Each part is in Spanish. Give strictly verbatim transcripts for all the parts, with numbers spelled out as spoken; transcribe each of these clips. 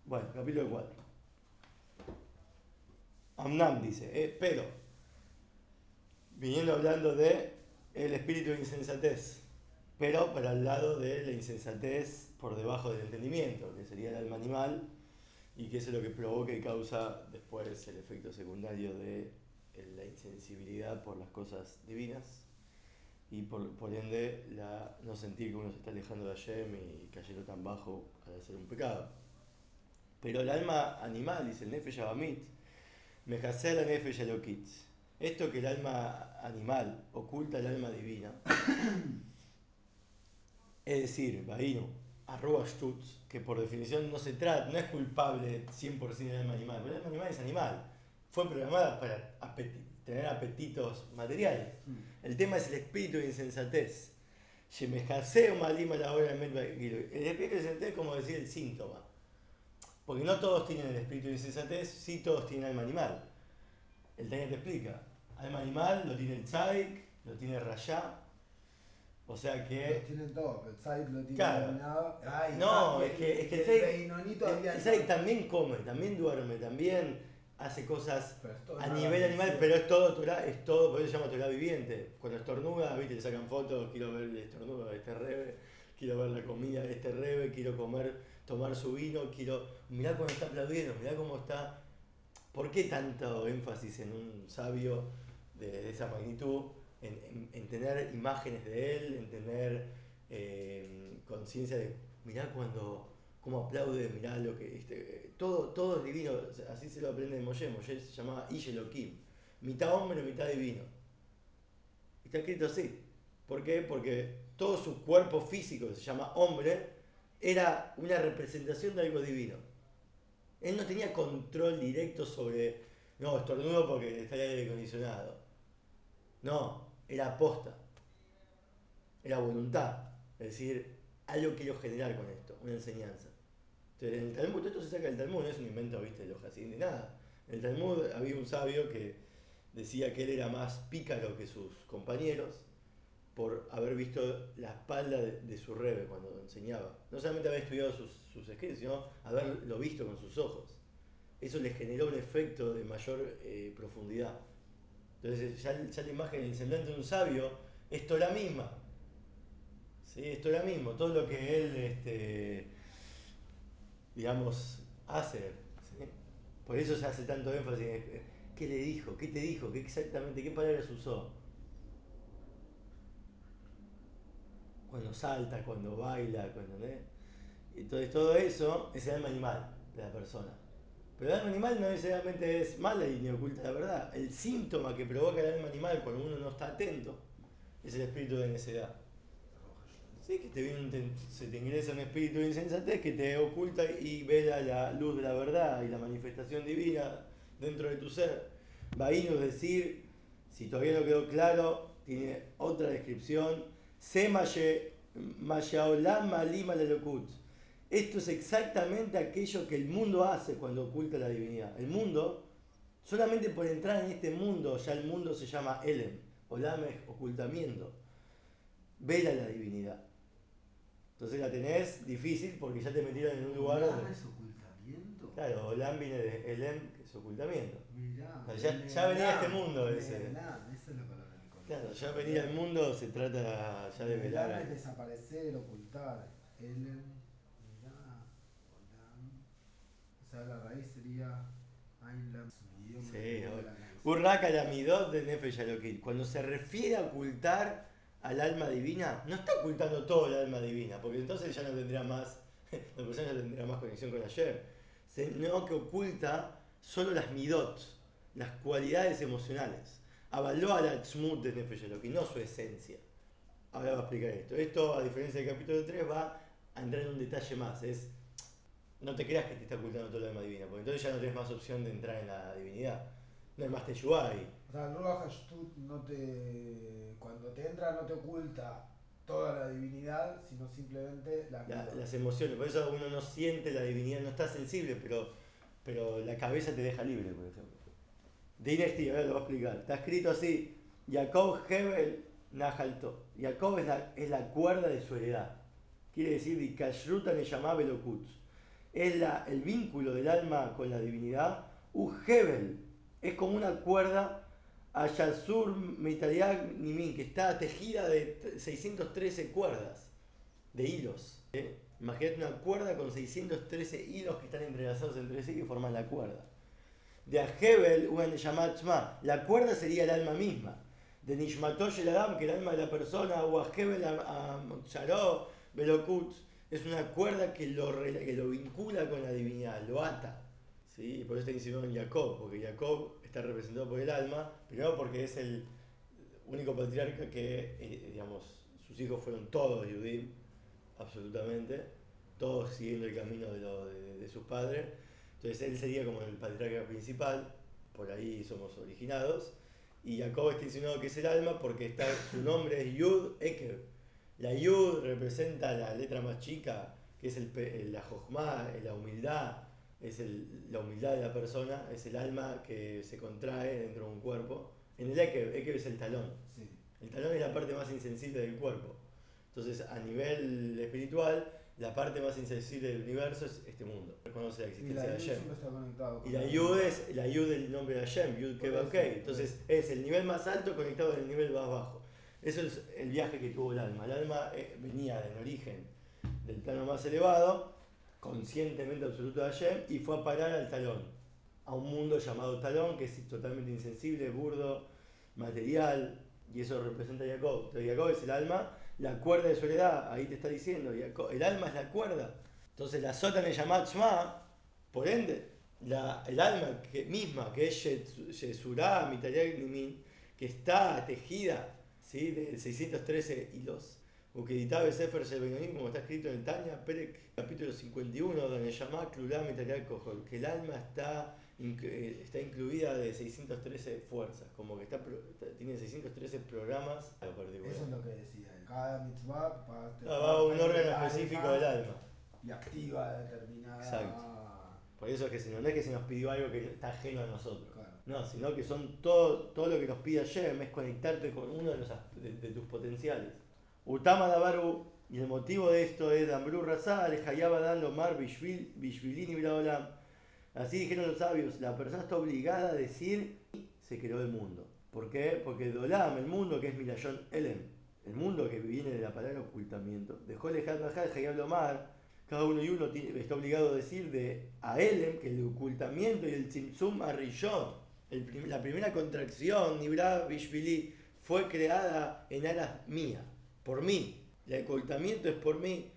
Bueno, capítulo cuatro. Amnam dice, eh, pero, viniendo hablando de el espíritu de insensatez, pero para el lado de la insensatez por debajo del entendimiento, que sería el alma animal, y que eso es lo que provoca y causa después el efecto secundario de la insensibilidad por las cosas divinas y por, por ende la, no sentir que uno se está alejando de Hashem y cayendo tan bajo al hacer un pecado. Pero el alma animal, dice el Nefesh Abamit, Mejasea la Nefesh Elokit. Esto que el alma animal oculta el alma divina, es decir, Bainu, arroba Stutz, que por definición no se trata, no es culpable cien por ciento del alma animal, porque el alma animal es animal. Fue programada para apeti tener apetitos materiales. Mm. El tema es el espíritu de insensatez. Shemejaseo malima la hora del El espíritu de insensatez es como decir el síntoma. Porque no todos tienen el espíritu de insensatez, sí todos tienen alma animal. El Tania te explica. Alma animal lo tiene el Tzadik, lo tiene el Rayá. O sea que. Los tienen todos, pero el Tzadik lo tiene Claro. dominado. Ay, No, es que, es que el Tzadik, el, el Tzadik también come, también duerme, también hace cosas a nivel animal, pero es todo Torah, es todo, por eso se llama Torah viviente. Cuando estornuda, viste, le sacan fotos, quiero ver el estornudo de este rebe, quiero ver la comida de este rebe, quiero comer, tomar su vino, quiero. Mirá cuando está aplaudiendo, mirá cómo está. ¿Por qué tanto énfasis en un sabio de, de esa magnitud? En, en, en, tener imágenes de él, en tener eh, conciencia de, mirá cuando, cómo aplaude, mirá lo que, este, todo, todo es divino, así se lo aprende de Moshe. Moshe se llamaba Ish Elohim, mitad hombre, mitad divino. Está escrito así. ¿Por qué? Porque todo su cuerpo físico, que se llama hombre, era una representación de algo divino. Él no tenía control directo sobre, no, estornudo porque está el aire acondicionado. No, era aposta, era voluntad. Es decir, algo quiero generar con esto, una enseñanza. Entonces, en el Talmud, todo esto se saca del Talmud, no es un invento, viste, de los Hasid ni nada. En el Talmud había un sabio que decía que él era más pícaro que sus compañeros por haber visto la espalda de, de su rebe cuando enseñaba. No solamente haber estudiado sus, sus escritos, sino haberlo visto con sus ojos. Eso le generó un efecto de mayor eh, profundidad. Entonces ya, ya la imagen, el semblante de un sabio es Torah misma. ¿Sí? Es Torah mismo. Todo lo que él, este, digamos, hace. ¿Sí? Por eso se hace tanto énfasis en qué le dijo, qué te dijo, qué exactamente, qué palabras usó. Cuando salta, cuando baila, cuando... ¿eh? Entonces todo eso es el alma animal de la persona. Pero el alma animal no necesariamente es mala y ni oculta la verdad. El síntoma que provoca el alma animal cuando uno no está atento es el espíritu de necedad. Sí, que te viene un, te- se te ingresa un espíritu de insensatez que te oculta y vela la luz de la verdad y la manifestación divina dentro de tu ser. Baíno es decir, si todavía no quedó claro, tiene otra descripción. Semaye Mayaolam Malima Lelokut. Esto es exactamente aquello que el mundo hace cuando oculta la divinidad. El mundo, solamente por entrar en este mundo, ya el mundo se llama Elem. Olam es ocultamiento. Vela la divinidad. Entonces la tenés difícil porque ya te metieron en un lugar. ¿Olam es ocultamiento? Claro, Olam viene de Elem, que es ocultamiento. Mirá, O sea, ya, ya venía este Neelam, mundo ese. Neelam, esa es la palabra que Claro, conozco ya yo. venía el mundo, se trata ya de Neelam es velar. desaparecer, ocultar. Elem, mirá, Olam. O sea, la raíz sería Ainlam, es un idioma que Sí, viene de hoy. la canción. Urraka la midot de Nefesh Yalokit. Cuando se refiere a ocultar al alma divina, no está ocultando todo el alma divina, porque entonces ya no tendría más, la persona ya tendría más conexión con ayer. Sino que oculta solo las midot, las cualidades emocionales. Avaló a la tzmut de Nefesh Yalokit, no su esencia. Ahora va a explicar esto. Esto, a diferencia del capítulo tres, va a entrar en un detalle más. Es no te creas que te está ocultando todo el alma divina, porque entonces ya no tienes más opción de entrar en la divinidad. No hay más Teshuvah ahí. O sea, el Ruach Hashtut no te. Cuando te entra, no te oculta toda la divinidad, sino simplemente las La- midot. las emociones, por eso uno no siente la divinidad, no está sensible, pero, pero la cabeza te deja libre, por ejemplo. Dynasty, ahora lo voy a explicar. Está escrito así: Jacob Hebel Najalto. Jacob es la, es la cuerda de su heredad. Quiere decir, Dikashruta le llamaba Belokut. es la, el vínculo del alma con la divinidad. U Hebel, es como una cuerda a Yasur Mitariag Nimin, que está tejida de seiscientas trece cuerdas, de hilos. ¿eh? Imagínate una cuerda con seiscientos trece hilos que están entrelazados entre sí y forman la cuerda. De Ahebel, una Neshamat Shma, la cuerda sería el alma misma. De Nishmatosh el Adam, que el alma de la persona, o Ahebel a Charó, Belokut, es una cuerda que lo, que lo vincula con la divinidad, lo ata. ¿Sí? Y por eso está insinuado en Jacob, porque Jacob está representado por el alma, primero porque es el único patriarca que, eh, digamos, sus hijos fueron todos Yudim, absolutamente, todos siguiendo el camino de, lo, de, de sus padres. Entonces él sería como el patriarca principal, por ahí somos originados. Y Jacob está insinuado que es el alma porque está, su nombre es Yud Ekev. La Yud representa la letra más chica, que es el, la Jochma, la humildad, es el, la humildad de la persona, es el alma que se contrae dentro de un cuerpo. En el Ekev, Ekev es el talón. Sí. El talón es la parte más insensible del cuerpo. Entonces, a nivel espiritual, la parte más insensible del universo es este mundo. Reconoce la existencia de Hashem. Y la Yud es la Yud del nombre de Hashem, Yud Kevavkei. Okay. Entonces, es el nivel más alto conectado al nivel más bajo. Eso es el viaje que tuvo el alma. El alma eh, venía del origen del plano más elevado, conscientemente absoluto de Hashem, y fue a parar al talón, a un mundo llamado talón, que es totalmente insensible, burdo, material, y eso representa a Jacob. Entonces, Jacob es el alma, la cuerda de soledad, ahí te está diciendo, Jacob, el alma es la cuerda. Entonces, la sota me llama Shma, por ende, la, el alma que, misma, que es Yesurá, Mitariag Nimin, que está tejida, ¿sí?, de seiscientos trece hilos. Ukeditabe Sefer Shebenonim, como está escrito en el Tanya, Perek, capítulo cincuenta y uno, donde llama Klulá Mitariag Kohol, que el alma está, está incluida de seiscientas trece fuerzas, como que está, tiene seiscientos trece programas. Eso es lo que decía, cada mitzvah va a un órgano específico del alma. Y activa determinada. Exacto. Por eso es que no es que se nos pidió algo que está ajeno a nosotros. Claro. No, sino que son todo, todo lo que nos pide Hashem es conectarte con uno de, los, de, de tus potenciales. Utama Dabaru, y el motivo de esto es Dambru Razal, Hayabadan Lomar, Bishvilini Braolam. Así dijeron los sabios, la persona está obligada a decir se creó el mundo. ¿Por qué? Porque Dolam, el mundo que es Milayón Elem, el mundo que viene de la palabra ocultamiento, dejó el Hayab Lomar. Cada uno y uno tiene, está obligado a decir de a Elem que el ocultamiento y el Tzimtzum Arishon, el, la primera contracción, Nibra Bishvili, fue creada en aras mía, por mí. El ocultamiento es por mí.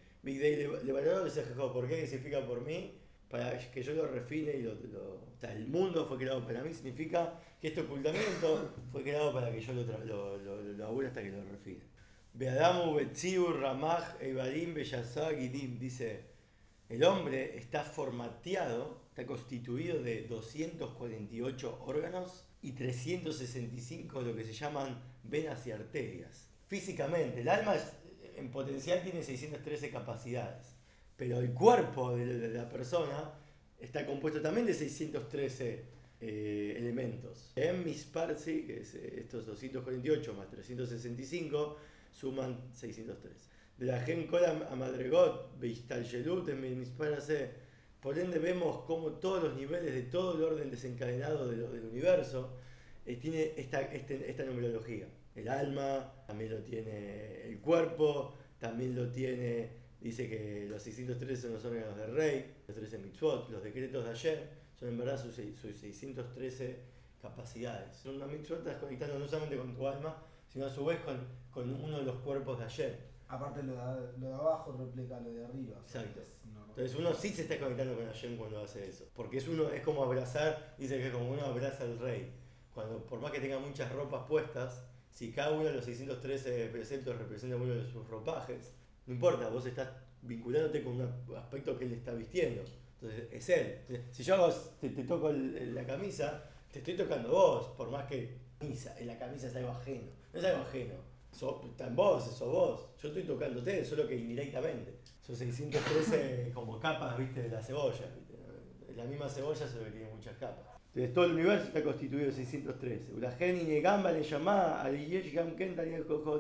¿Por qué significa por mí? Para que yo lo refine y lo, lo o sea, el mundo fue creado para mí, significa que este ocultamiento fue creado para que yo lo, lo, lo, lo labure hasta que lo refine. Beadamu, Betziur, Ramaj, Eibarim, Beyazá, Gidim, dice, el hombre está formateado, está constituido de doscientos cuarenta y ocho órganos y trescientos sesenta y cinco lo que se llaman venas y arterias. Físicamente, el alma en potencial tiene seiscientas trece capacidades, pero el cuerpo de la persona está compuesto también de seiscientos trece eh, elementos. En Misparsi, que es estos doscientos cuarenta y ocho más trescientos sesenta y cinco, suman seiscientos trece. De la Gen Kolam a Madregot, Beistalyelut, en Misparase, por ende vemos cómo todos los niveles de todo el orden desencadenado de lo, del universo eh, tiene esta, este, esta numerología. El alma, también lo tiene el cuerpo, también lo tiene, dice que los seiscientos trece son los órganos del rey, los trece mitzvot, los decretos de ayer, son en verdad sus, sus seiscientas trece capacidades. Son una mitzvot, estás conectando no solamente con tu alma, sino a su vez con, con uno de los cuerpos de ayer. Aparte lo de, lo de abajo replica lo de arriba. Exacto. Entonces uno sí se está conectando con Hashem cuando hace eso. Porque es uno es como abrazar, dice que es como uno abraza al rey. Cuando por más que tenga muchas ropas puestas, si cada uno de los seiscientos trece preceptos representa uno de sus ropajes, no importa, vos estás vinculándote con un aspecto que él está vistiendo. Entonces es él. Si yo hago, te, te toco el, la camisa, te estoy tocando vos, por más que en la camisa es algo ajeno. No es algo ajeno. So, está en vos, sos vos. Yo estoy tocándote, solo que indirectamente. Son seiscientos trece como capas, viste, de la cebolla. ¿Viste? La misma cebolla solo que tiene muchas capas. Entonces todo el universo está constituido de seiscientos trece.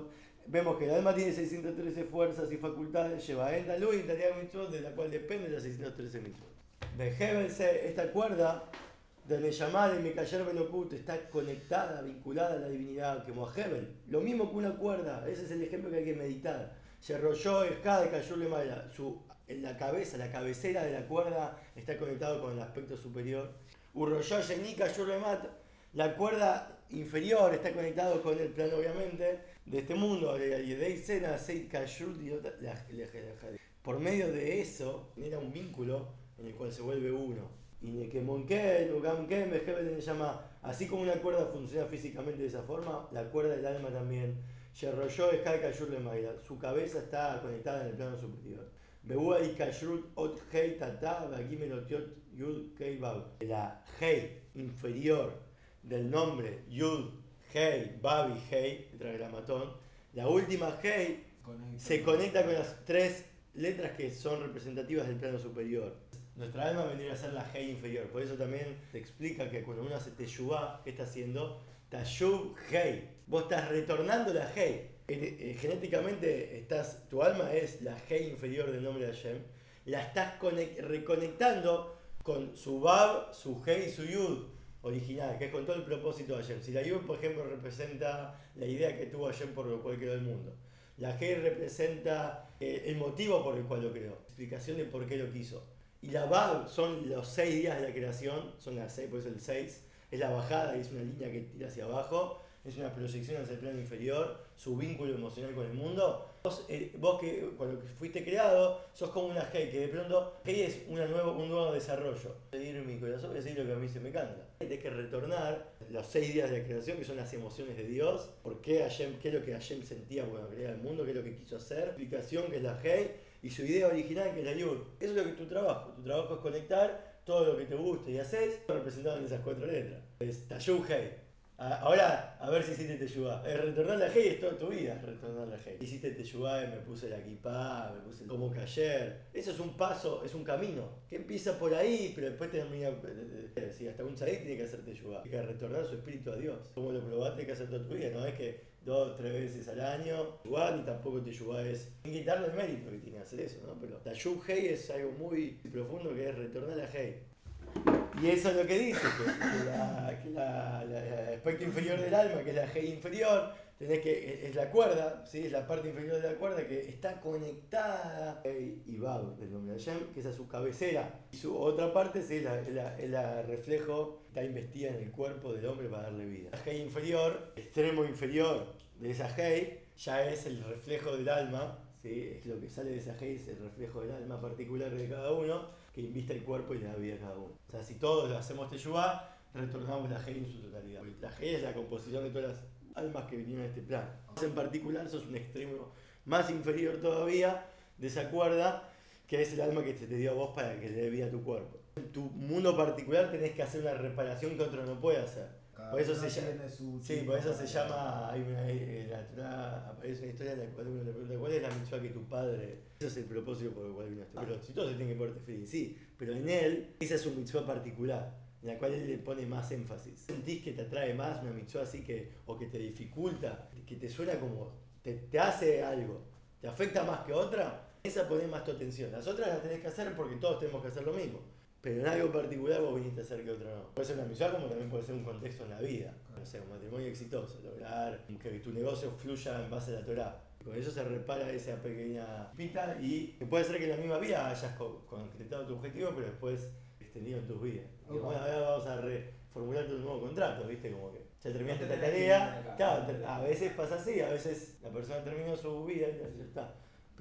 vemos que el alma tiene seiscientas trece fuerzas y facultades, lleva en Talú y Tariag Mitzvot, de la cual depende de las seiscientas trece Mitzvot. De Hebelse, esta cuerda de Neyamá de Mikayer Belokut está conectada, vinculada a la divinidad, como a Hebel. Lo mismo que una cuerda, ese es el ejemplo que hay que meditar. Se rolló Escada de Cayurle Maya, su en la cabeza, la cabecera de la cuerda está conectado con el aspecto superior. Urroyó Yení Cayurle Mata, la cuerda inferior está conectado con el plano, obviamente, de este mundo. Por medio de eso, genera un vínculo en el cual se vuelve uno. Y que me llama, así como una cuerda funciona físicamente de esa forma, la cuerda del alma también. Su cabeza está conectada en el plano superior. La Hei inferior del nombre Yud, Hei, Babi, Hei, tetragramatón, la última Hei se conecta con las tres letras que son representativas del plano superior. Nuestra alma vendría a ser la Hei inferior, por eso también te explica que cuando uno hace Teshuvah, ¿qué está haciendo? Tashub Hei. Vos estás retornando la Hei. Eh, genéticamente estás, tu alma es la Hei inferior del nombre de Hashem. La estás conect, reconectando con su Bab, su Hei y su Yud original, que es con todo el propósito de Hashem. Si la Yud, por ejemplo, representa la idea que tuvo Hashem por lo cual creó el mundo. La Hei representa eh, el motivo por el cual lo creó, explicación de por qué lo quiso. Y la Bab son los seis días de la creación, son las seis, por eso el seis, es la bajada y es una línea que tira hacia abajo, es una proyección hacia el plano inferior, su vínculo emocional con el mundo. Vos, eh, vos que cuando fuiste creado, sos como una Hei, que de pronto Hei es una nuevo, un nuevo desarrollo. Seguir mi corazón y decir lo que a mí se me canta. Hay que retornar los seis días de la creación, que son las emociones de Dios, por qué, Hashem, qué es lo que Hashem sentía cuando creaba el mundo, qué es lo que quiso hacer, explicación que es la Hei, y su idea original que es la Yud. Eso es lo que es tu trabajo. Tu trabajo es conectar todo lo que te gusta y haces, representado en esas cuatro letras. Es Tayub Hei. Ahora, a ver si hiciste Teshuvah. Retornar la Hei es toda tu vida, retornar la Hei. Hiciste Teshuvah y me puse la kippah, me puse como que ayer. Eso es un paso, es un camino, que empieza por ahí, pero después termina... Sí, hasta un tzadik tiene que hacer Teshuvah. Tiene que retornar su espíritu a Dios. Como lo probaste, hay que hacer toda tu vida. No es que dos o tres veces al año, Teshuvah, ni tampoco Teshuvah es... Sin quitarle el mérito que tiene hacer eso, ¿no? Pero Tayub Hei es algo muy profundo que es retornar la Hei. Y eso es lo que dice, que, que, la, que la, la, el aspecto inferior del alma, que es la Hei inferior, tenés que, es la cuerda, ¿sí? Es la parte inferior de la cuerda que está conectada Hei y Bab del nombre de Hashem, que esa es su cabecera. Y su otra parte sí, es la, la, la reflejo, está investida en el cuerpo del hombre para darle vida. La Hei inferior, extremo inferior de esa Hei, ya es el reflejo del alma. ¿Sí? Es lo que sale de esa Hei, es el reflejo del alma particular de cada uno, que inviste el cuerpo y le da vida a cada uno. O sea, si todos hacemos Teshuvah, retornamos la Hei en su totalidad. Porque la Hei es la composición de todas las almas que vinieron a este plano. En particular, sos un extremo más inferior todavía de esa cuerda, que es el alma que se te dio a vos para que le dé vida a tu cuerpo. En tu mundo particular tenés que hacer una reparación que otro no puede hacer. Cada Por eso uno se llama, tiene su sí, tipo por eso se para- llama, hay una, en la Torá aparece una historia en la cual uno le pregunta cuál es la mitzvah que tu padre, ese es el propósito por el cual vino a este. Pero si todos se tienen que portar feliz, sí, pero en él esa es su mitzvah particular, en la cual él le pone más énfasis. ¿Sentís que te atrae más una mitzvah así que, o que te dificulta, que te suena como, te, te hace algo, te afecta más que otra? Esa ponés más tu atención. Las otras las tenés que hacer porque todos tenemos que hacer lo mismo. Pero en algo particular vos viniste a hacer que otro no. Puede ser una misión como también puede ser un contexto en la vida. No sé, un matrimonio exitoso, lograr que tu negocio fluya en base a la Torá. Con eso se repara esa pequeña pita y puede ser que en la misma vida hayas concretado tu objetivo, pero después extendido en tus vidas. Y bueno, ahora vamos a reformular un nuevo contrato, ¿viste? Como que ya terminaste esta tarea. Claro, a veces pasa así, a veces la persona termina su vida y ya está.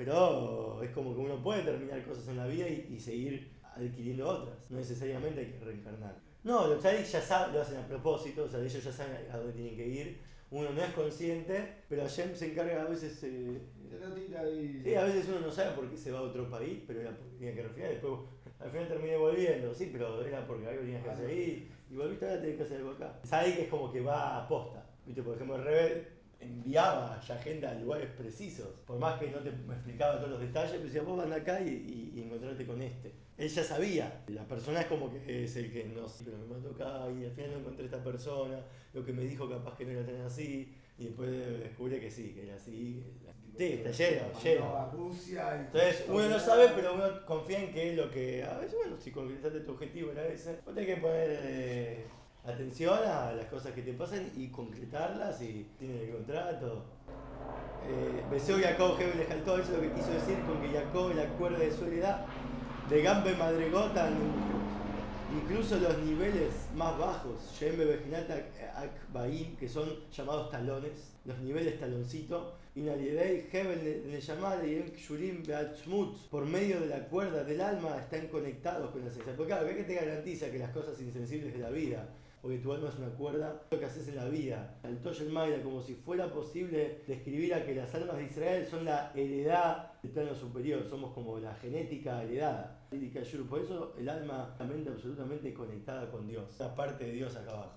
Pero es como que uno puede terminar cosas en la vida y, y seguir adquiriendo otras. No necesariamente hay que reencarnar. No, los tzaddik ya saben, lo hacen a propósito, o sea, ellos ya saben a dónde tienen que ir. Uno no es consciente, pero Hashem se encarga a veces... Eh, Te lo tira ahí. Sí, a veces uno no sabe por qué se va a otro país, pero era porque tenía que refinar. Después al final terminé volviendo, sí, pero era porque algo tenías que hacer ahí. Y volviste, ahora tenés que hacer algo acá. Tzaddik es como que va a posta. Viste, por ejemplo, el Rebbe enviaba ya gente a lugares precisos. Por más que no te explicaba todos los detalles, pero decía, vos van acá y, y, y encontrarte con este. Él ya sabía. La persona es como que es el que no sé, pero me mandó acá y al final no encontré a esta persona. Lo que me dijo capaz que no era tan así. y después descubre que sí, que era así. Sí, está lleno, lleno. A Rusia y Entonces uno no sabe, pero uno confía en que lo que. A veces, bueno, si concretaste tu objetivo era ese, vos tenés que poner eh, atención a las cosas que te pasan y concretarlas y tienen el contrato. Eh, Beseo Jacob Hebel de Jaltó, eso es lo que quiso decir con que Jacob la cuerda de su heredad de Gambe Madregota incluso los niveles más bajos, Shembe Bejinata Akbaim, que son llamados talones, los niveles taloncito, y Naliedei Hebel de llamar y Shurim Beatzmut, por medio de la cuerda del alma, están conectados con la esencia. Porque claro, ¿qué te garantiza que las cosas insensibles de la vida, porque tu alma es una cuerda, lo que haces en la vida? Al Toyo el Maida, como si fuera posible describir a que las almas de Israel son la heredad del plano superior, somos como la genética heredada. Por eso el alma mente absolutamente conectada con Dios, una parte de Dios acá abajo.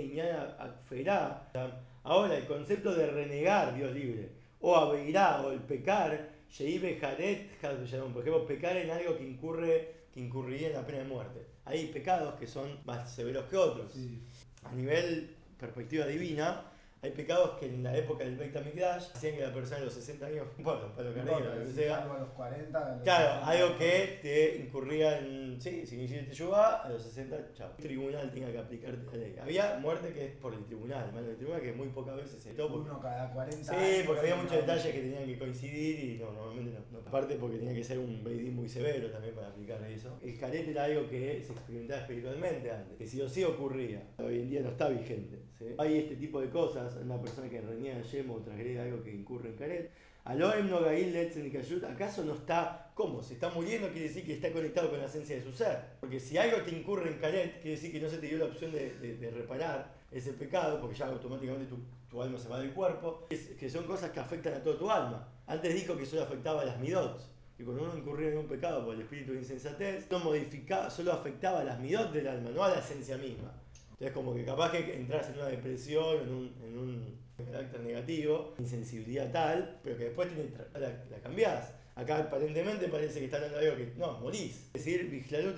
Ahora, el concepto de renegar, Dios libre, o aveirá, o el pecar, por ejemplo, pecar en algo que incurre que incurriría en la pena de muerte. Hay pecados que son más severos que otros. Sí. A nivel perspectiva divina, hay pecados que en la época del Beit HaMikdash hacían que la persona a los sesenta años, bueno, para lo que no, lo que sea, algo a los cuarenta, a los claro, sesenta, algo que te incurría en, sí, si no hiciste Teshuvá, a los sesenta, chao. El tribunal tenga que aplicarte la ley. Había muerte que es por el tribunal, mano del tribunal, que muy pocas veces se topó. Uno cada cuarenta sí, años. Sí, porque había muchos detalles que tenían que coincidir y no, normalmente no, no. Aparte porque tenía que ser un Beidín muy severo también para aplicar eso. El caret era algo que se experimentaba espiritualmente antes, que sí o sí ocurría. Hoy en día no está vigente. ¿Sí? Hay este tipo de cosas, una persona que reniega yemo o transgrede algo que incurre en caret. Aloem no gail letzen kayut, ¿acaso no está, cómo? Se está muriendo, quiere decir que está conectado con la esencia de su ser. Porque si algo te incurre en caret, quiere decir que no se te dio la opción de, de, de reparar ese pecado, porque ya automáticamente tu, tu alma se va del cuerpo, es, que son cosas que afectan a toda tu alma. Antes dijo que solo afectaba a las midot, que cuando uno incurría en un pecado por el espíritu de insensatez, no modificaba, solo afectaba a las midot del alma, no a la esencia misma. Entonces como que capaz que entras en una depresión, en un, en un carácter negativo, insensibilidad tal, pero que después tiene, la, la cambiás. Acá aparentemente parece que está hablando de algo que no, morís. Es decir,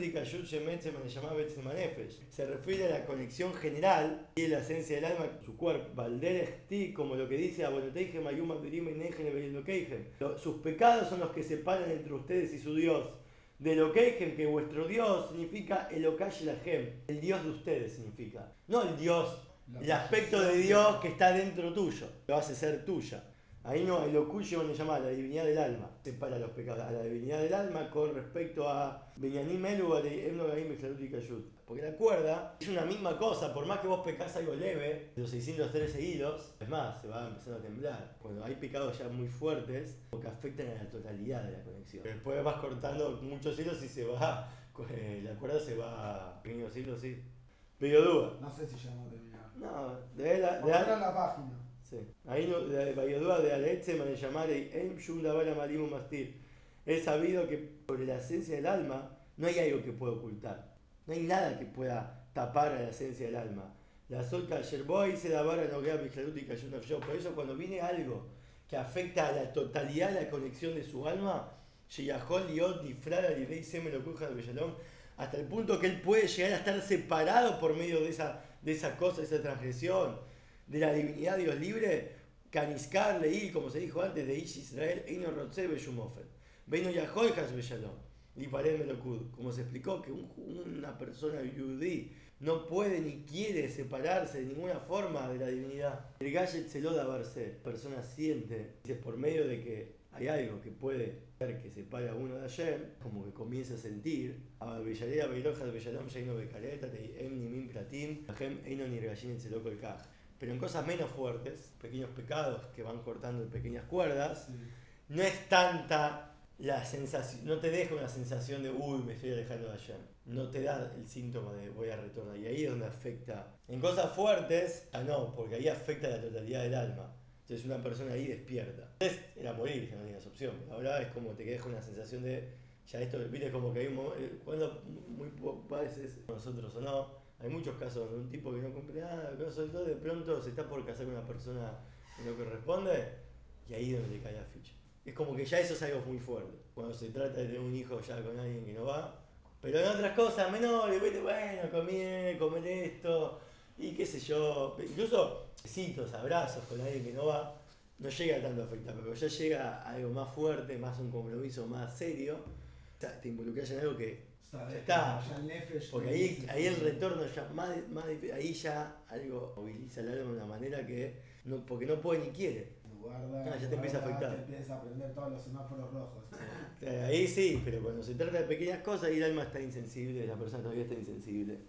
se refiere a la conexión general y la esencia del alma con su cuerpo. Valderechti, como lo que dice sus pecados son los que separan entre ustedes y su Dios. De Elokeichem, que vuestro Dios significa Elokai Lahem, el Dios de ustedes significa. No el Dios, la el aspecto de Dios que está dentro tuyo, lo hace ser tuya. Ahí no, el Okuyo le llama a la divinidad del alma, separa los pecados, a la divinidad del alma con respecto a Benyanim Elu, a Emno Gaim Mecharut y Kayut. Porque la cuerda es una misma cosa, por más que vos pecás algo leve, los seiscientos trece hilos, es más, se va empezando a temblar. Cuando hay pecados ya muy fuertes, porque afectan a la totalidad de la conexión. Pero después vas cortando muchos hilos y se va, la cuerda se va, pequeños hilos, sí. Pero duda. No sé si ya no terminaba. No, de la, de la, la página. Sí. Ahí no, de Bayodua de Alexe me llamar Em Shum Davala Malimu Mastir. He sabido que sobre la esencia del alma no hay algo que pueda ocultar. No hay nada que pueda tapar a la esencia del alma. La solca Yerboy se da vara no gea y cayó. Por eso cuando viene algo que afecta a la totalidad de la conexión de su alma, hasta el punto que él puede llegar a estar separado por medio de esa, de esa cosa, de esa transgresión, de la divinidad de Dios libre, Caniscar, leí, como se dijo antes, de Ish Israel, Eino Rotze Beshumofen, Beino Yahoi Has Beshalom, y Parem Melokud, como se explicó que un, una persona yudí no puede ni quiere separarse de ninguna forma de la divinidad. El Gallet se lo da verse, la persona siente, es por medio de que hay algo que puede ser que separa a uno de Hashem, como que comienza a sentir, a Villalea Beirojas Bellalom Yaino Becareta, Em Nimim Pratim, Hashem Eino Nirgashin el Celoko el Kaj. Pero en cosas menos fuertes, pequeños pecados que van cortando en pequeñas cuerdas, sí. No es tanta la sensación, no te deja una sensación de uy, me estoy alejando de Hashem. No te da el síntoma de voy a retornar. Y ahí es donde afecta. En cosas fuertes, ah no, porque ahí afecta la totalidad del alma. Entonces una persona ahí despierta. Entonces era morir, no tenías opción. Ahora es como te deja una sensación de, ya esto, viste, como que hay un momento, cuando muy pocas veces, nosotros o no, hay muchos casos donde un tipo que no cumple nada, que no soltó, de pronto se está por casar con una persona que no corresponde, y ahí es donde le cae la ficha. Es como que ya eso es algo muy fuerte. Cuando se trata de tener un hijo ya con alguien que no va. Pero en otras cosas menores, bueno, comer, comer esto, Y qué sé yo, incluso besitos, abrazos con alguien que no va, no llega tanto a afectar, pero ya llega a algo más fuerte, más un compromiso más serio, o sea, te involucras en algo que ya está, porque ahí, ahí el retorno ya más, más difícil, ahí ya algo moviliza el alma de una manera que, no, porque no puede ni quiere. Guarda, ah, ya te empieza a afectar. Te empieza a prender todos los semáforos rojos. Ahí sí, pero cuando se trata de pequeñas cosas, ahí el alma está insensible, la persona todavía está insensible.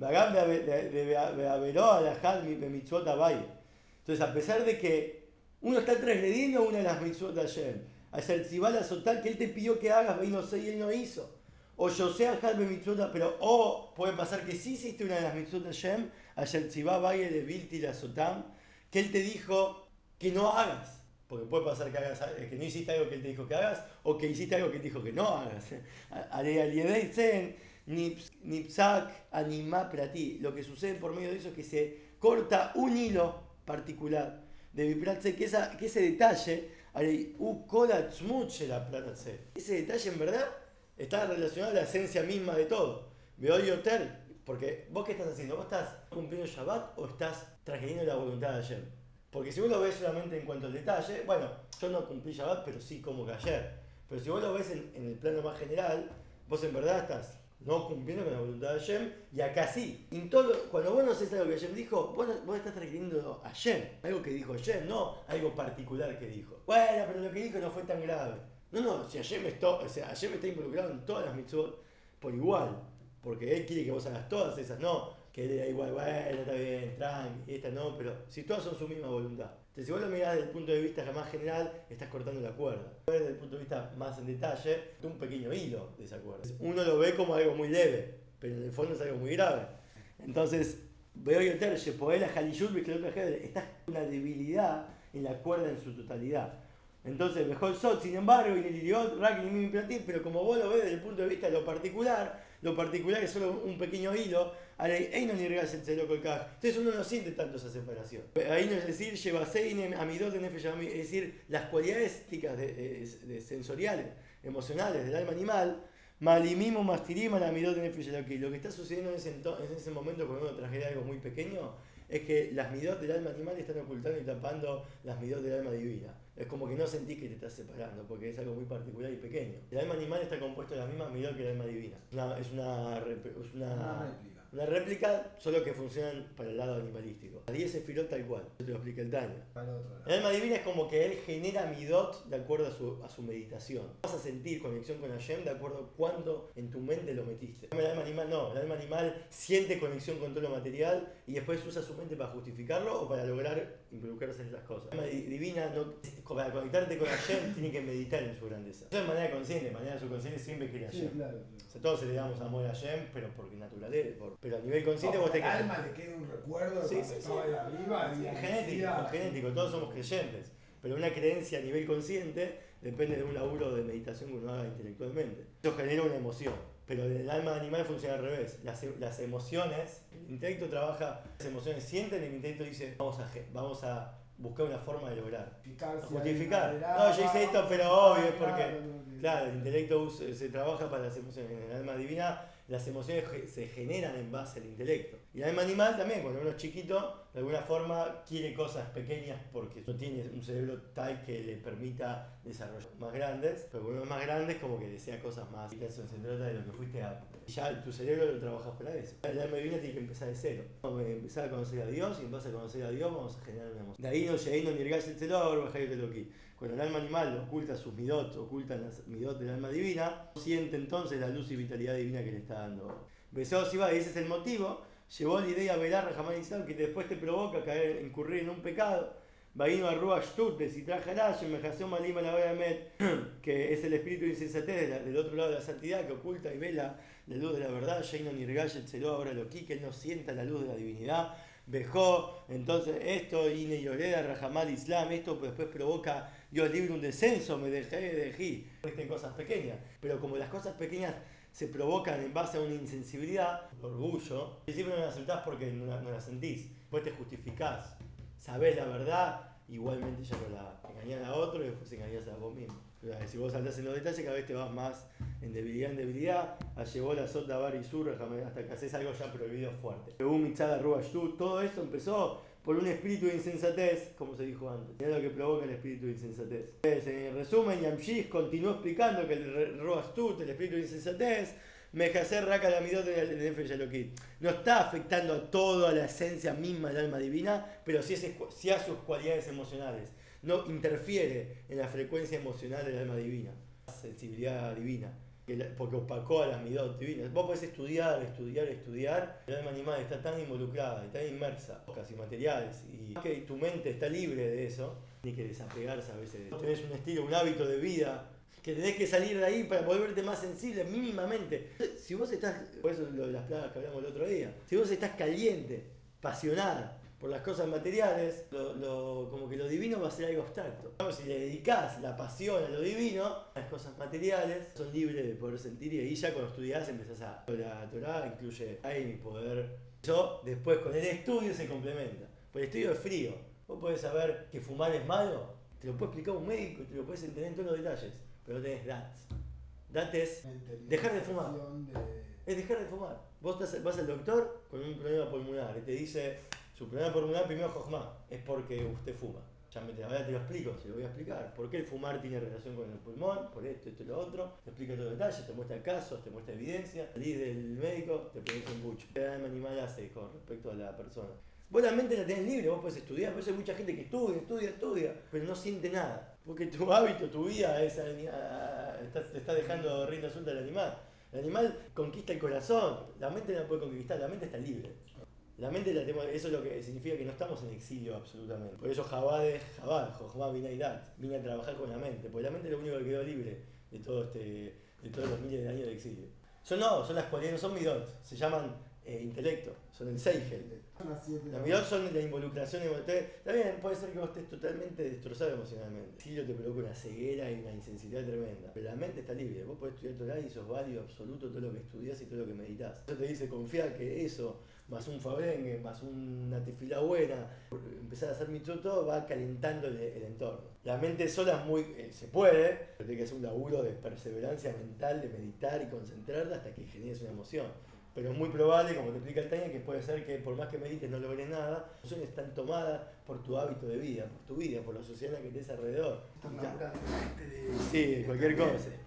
Entonces, a pesar de que uno está transgrediendo una de las mitzvot de Hashem, hacer tzibal azotar, que él te pidió que hagas, y no sé, y él no hizo. O yo sé al mitzvot, pero o puede pasar que sí hiciste una de las mitzvot de Hashem, hacer tzibal valle de bilti azotam, que él te dijo que no hagas. Porque puede pasar que, hagas, que no hiciste algo que él te dijo que hagas, o que hiciste algo que él dijo que no hagas. Nipsak anima prati. Lo que sucede por medio de eso es que se corta un hilo particular de Vipratse, que, esa, que ese detalle, ese detalle en verdad está relacionado a la esencia misma de todo. Veo yoter, porque vos qué estás haciendo, vos estás cumpliendo Shabbat o estás transgrediendo la voluntad de ayer. Porque si vos lo ves solamente en cuanto al detalle, bueno, yo no cumplí Shabbat, pero sí como que ayer. Pero si vos lo ves en, en el plano más general, vos en verdad estás no cumpliendo con la voluntad de Hashem, y acá sí. En todo, cuando vos no haces algo que Hashem dijo, vos, vos estás transgrediendo a Hashem, algo que dijo Hashem, no algo particular que dijo. Bueno, pero lo que dijo no fue tan grave. No, no, si Hashem está, o sea, Hashem está involucrado en todas las mitzvot por igual, porque Él quiere que vos hagas todas esas, no que le da igual, bueno, está bien, tranqui, esta no, pero si todas son su misma voluntad. Entonces, si vos lo mirás desde el punto de vista más general, estás cortando la cuerda. Desde el punto de vista más en detalle, un pequeño hilo de esa cuerda. Uno lo ve como algo muy leve, pero en el fondo es algo muy grave. Entonces, veo yo terce, poder la Halishut, está una debilidad en la cuerda en su totalidad. Entonces, mejor Sot, sin embargo, y el idiot, Rak, y Mimi Platín, pero como vos lo ves desde el punto de vista de lo particular, lo particular es solo un pequeño hilo, entonces uno no siente tanto esa separación. Ahí no es decir, lleva Seinem, Amidot, es decir, las cualidades de, de, de sensoriales, emocionales del alma animal, Malimimo, Mastirima, Amidot, Lo que está sucediendo en ese, en ese momento cuando uno tragedia algo muy pequeño es que las midot del alma animal están ocultando y tapando las midot del alma divina. Es como que no sentís que te estás separando, porque es algo muy particular y pequeño. El alma animal está compuesto de las mismas midot que el alma divina. Una, es una, es una, una réplica. Una réplica, solo que funcionan para el lado animalístico. A diez sefirot tal cual. Yo te lo explica el Tanya. El alma divina es como que él genera midot de acuerdo a su, a su meditación. Vas a sentir conexión con Hashem de acuerdo a cuánto en tu mente lo metiste. El alma animal no. El alma animal siente conexión con todo lo material y después usa su mente para justificarlo o para lograr involucrarse en esas cosas. El alma divina, no, para conectarte con Hashem, tiene que meditar en su grandeza. No de manera consciente, de manera subconsciente siempre quiere Hashem. Sí, claro, claro. O sea, todos le damos amor a Hashem, pero porque naturaleza. Por, pero a nivel consciente no, vos te quedás. Al alma le queda un recuerdo de sí, cuando sí, estaba sí. ahí arriba. Sí, y es genético, es genético, todos somos creyentes. Pero una creencia a nivel consciente depende de un laburo de meditación que uno haga intelectualmente. Eso genera una emoción. Pero el alma animal funciona al revés. Las, las emociones, el intelecto trabaja, las emociones sienten y el intelecto dice, vamos a, vamos a buscar una forma de lograr. A justificar. No, yo hice esto, pero obvio, es porque, claro, el intelecto se, se trabaja para las emociones. En el alma divina, las emociones se generan en base al intelecto. Y el alma animal también, cuando uno es chiquito, de alguna forma quiere cosas pequeñas porque no tiene un cerebro tal que le permita desarrollar más grandes, pero cuando uno es más grande es como que desea cosas más. Y eso se trata de lo que fuiste a... Ya tu cerebro lo trabajas para eso. El alma divina tiene que empezar de cero. Vamos a empezar a conocer a Dios y en base a conocer a Dios vamos a generar una emoción. De ahí no llegué, no nirgáis el celor, bajáis el aquí. Cuando el alma animal oculta sus midot, ocultan las midot del alma divina, siente entonces la luz y vitalidad divina que le está dando. Besado si va, y ese es el motivo. Llevó la idea a velar jamás Islam que después te provoca caer, incurrir en un pecado. Vaino a Ruach Shtutes y traje a Mejación Malima la Met, que es el espíritu de insensatez del otro lado de la santidad que oculta y vela la luz de la verdad. Jaino Nirgayet Celó ahora lo que él no sienta la luz de la divinidad. Vejó, entonces esto, Ine Yoreda, Rajamal Islam, esto después provoca, Dios libre un descenso, me dejé de dejí. En cosas pequeñas, pero como las cosas pequeñas se provocan en base a una insensibilidad, orgullo, al principio no las aceptás porque no, no las sentís, después te justificás, sabés la verdad igualmente ya no la engañás a otro y después engañás a vos mismo. Si vos andás en los detalles, cada vez te vas más en debilidad en debilidad. Llevó la sota bar y sur hasta que haces algo ya prohibido fuerte. Un mitzada ruashtu, todo esto empezó por un espíritu de insensatez, como se dijo antes. Es lo que provoca el espíritu de insensatez. En resumen, Yamshich continuó explicando que el ruashtu, el espíritu de insensatez, Mejacer Raka la midot de Nefesh Elokit, no está afectando a toda la esencia misma del alma divina, pero sí, es, sí a sus cualidades emocionales. No interfiere en la frecuencia emocional del alma divina, sensibilidad divina, porque opacó a las midot divinas. Vos podés estudiar, estudiar, estudiar, el alma animal está tan involucrada, está inmersa, casi materiales, y que tu mente está libre de eso, ni que desapegarse a veces. Tenés un estilo, un hábito de vida, que tenés que salir de ahí para volverte más sensible mínimamente. Si vos estás, por eso lo de las plagas que hablamos el otro día, si vos estás caliente, pasional por las cosas materiales, lo, lo, como que lo divino va a ser algo abstracto. Si le dedicás la pasión a lo divino, las cosas materiales son libres de poder sentir, y ahí ya cuando estudiás empezás a... La Torah incluye ahí poder... Eso después con el estudio se complementa. Por el estudio es frío. Vos podés saber que fumar es malo, te lo puede explicar un médico y te lo puedes entender en todos los detalles, pero no tenés dat. Dat es dejar de fumar. Es dejar de fumar. Vos vas al doctor con un problema pulmonar y te dice, su problema pulmonar primero Jochma, es porque usted fuma. Ya me, ahora te lo explico, se lo voy a explicar. ¿Por qué el fumar tiene relación con el pulmón? Por esto, esto y lo otro. Te explica todos los detalles, te muestra casos, te muestra evidencia. Salís del médico, te pones un bucho. ¿Qué alma animal hace con respecto a la persona? Vos la mente la tenés libre, vos podés estudiar, por eso hay mucha gente que estudia, estudia, estudia, pero no siente nada. Porque tu hábito, tu vida, es, te está dejando rienda suelta al animal. El animal conquista el corazón, la mente no la puede conquistar, la mente está libre. La mente la tenemos, eso es lo que significa que no estamos en exilio absolutamente. Por eso Jabad es Jabad, Jochma Binaidat, vine a trabajar con la mente, porque la mente es lo único que quedó libre de, todo este, de todos los miles de años de exilio. Son no, son las cualidades, no son midot, se llaman eh, intelecto, son el Seigel. Las midot son la involucración emocional. Está bien, puede ser que vos estés totalmente destrozado emocionalmente. El exilio te provoca una ceguera y una insensibilidad tremenda. Pero la mente está libre, vos podés estudiar Torah y sos válido absoluto todo lo que estudiás y todo lo que meditas. Eso te dice confiar que eso, más un fabrengue, más una tefilá buena, empezar a hacer mitzvot, todo va calentando el, el entorno. La mente sola es muy, eh, se puede, pero tiene que hacer un laburo de perseverancia mental, de meditar y concentrarte hasta que generes una emoción. Pero es muy probable, como te explica el Tanya, que puede ser que por más que medites no logres nada, las emociones están tomadas por tu hábito de vida, por tu vida, por la sociedad en la que estés alrededor. Están laburando de, sí, de cualquier cosa.